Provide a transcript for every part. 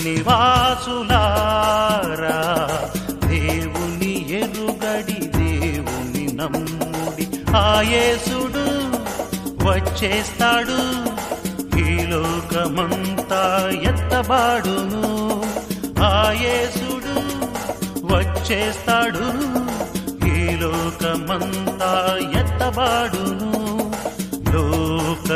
నివాసులారా దేవుని ఎరుగడి దేవుని నమ్ముడి. ఆ యేసుడు వచ్చేస్తాడు, ఈ లోకమంతా ఎత్తబాడును. ఆ యేసుడు వచ్చేస్తాడు, ఈ లోకమంతా ఎత్తబాడును. లోక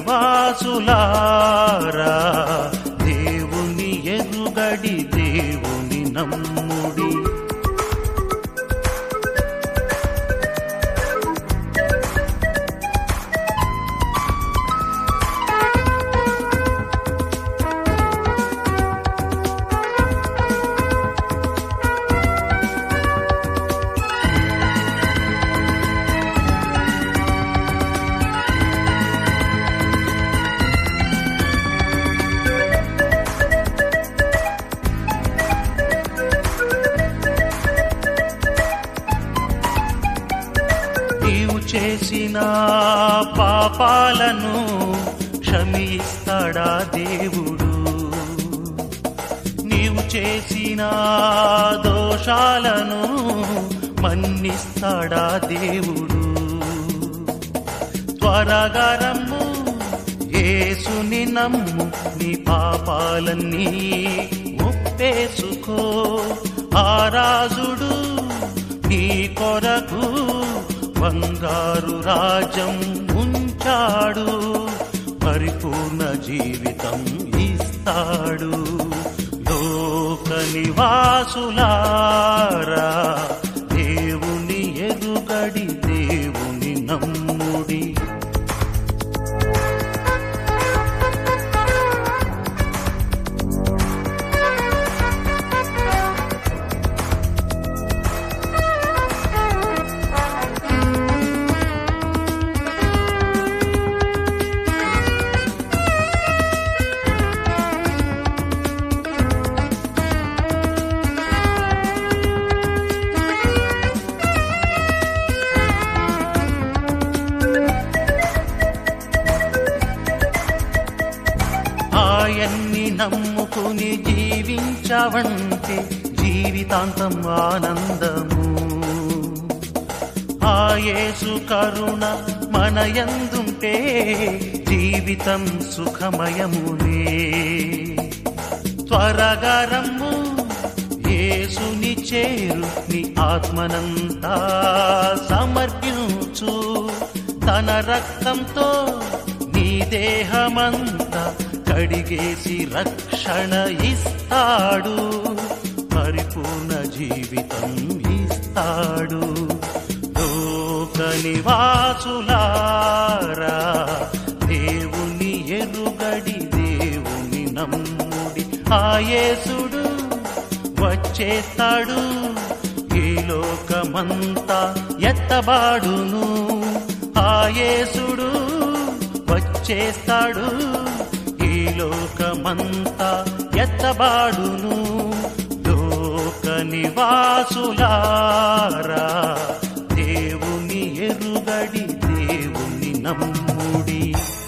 నివాసులారా దేవుని ఎరుగడి దేవుని నమ్ముడి. నీవు చేసిన పాపాలను క్షమిస్తాడా దేవుడు, నీవు చేసిన దోషాలను మన్నిస్తాడా దేవుడు. త్వరగా రమ్ము యేసుని నమ్ము, నీ పాపాలన్నీ ఒప్పేసుకో. ఆ రాజుడు నీ కొరకు బంగారు రాజ్యం ఉంచాడు, పరిపూర్ణ జీవితం ఇస్తాడు. లోక నివాసులారా దేవుని ఎరుగడి దేవుని నమ్ముడి. ఆయన్ని నమ్ముకుని జీవించవంటే జీవితాంతం ఆనందము. ఆ యేసు కరుణ మన యందుంటే జీవితం సుఖమయమునే. త్వరగా రమ్ము యేసుని చేరు, నీ ఆత్మనంతా సమర్పించు. తన రక్తంతో నీ దేహమంతా కడిగేసి రక్షణ ఇస్తాడు, పరిపూర్ణ జీవితం ఇస్తాడు. లోక నివాసులారా దేవుని ఎరుగడి దేవుని నమ్ముడి. ఆ యేసుడు వచ్చేస్తాడు, ఈ లోకమంతా ఎత్తబాడును. ఆ యేసుడు వచ్చేస్తాడు, ఈ లోకమంతా ఎత్తబాడును. లోక నివాసులారా దేవుని ఎరుగడి దేవుని నమ్ముడి.